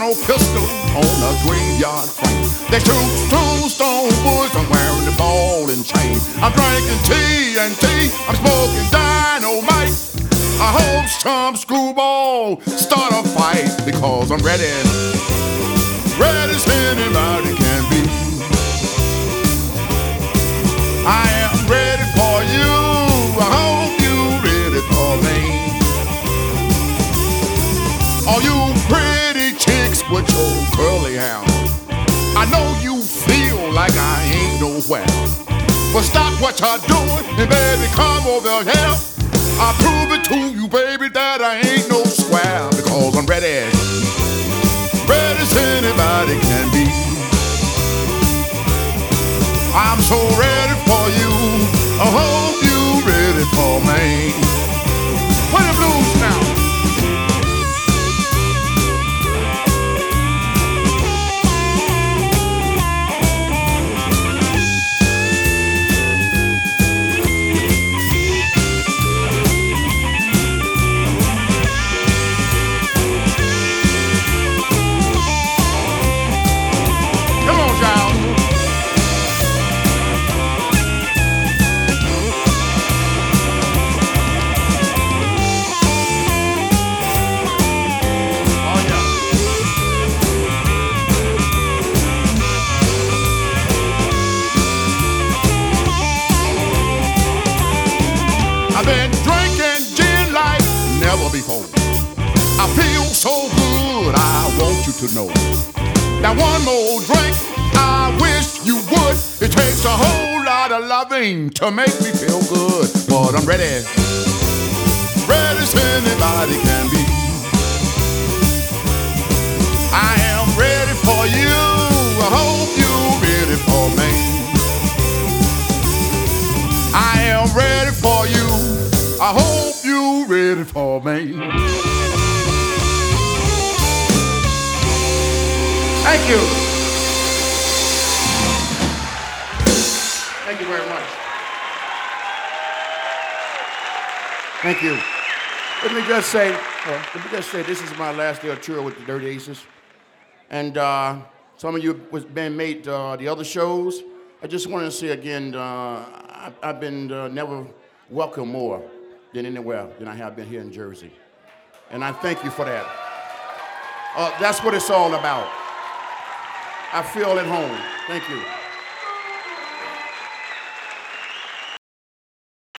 no pistol on a graveyard frame. They shoot tombstone woods, I'm wearing the ball and chain. I'm drinking TNT, I'm smoking dynamite. I hope some screwball start a fight because I'm ready, ready as anybody can be. I am ready for you, I hope you ready for me. All you pretty chicks with your curly hair, I know you feel like I ain't nowhere. But stop what you're doing and baby come over here. I'll prove it to you baby that I ain't no square. Because I'm ready, ready as anybody can be. I'm so ready for you, I hope you ready for me. Play the blues now. I've been drinking gin like never before. I feel so good, I want you to know. Now one more drink, I wish you would. It takes a whole lot of loving to make me feel good. But I'm ready, ready as anybody can be. I am ready for you, I hope you're ready for me. I am ready for you, I hope you're ready for me. Thank you. Thank you very much. Thank you. Let me just say this is my last day of tour with the Dirty Aces. And some of you was been made the other shows. I just want to say again, I've been never welcome more than anywhere than I have been here in Jersey. And I thank you for that. That's what it's all about. I feel at home. Thank you.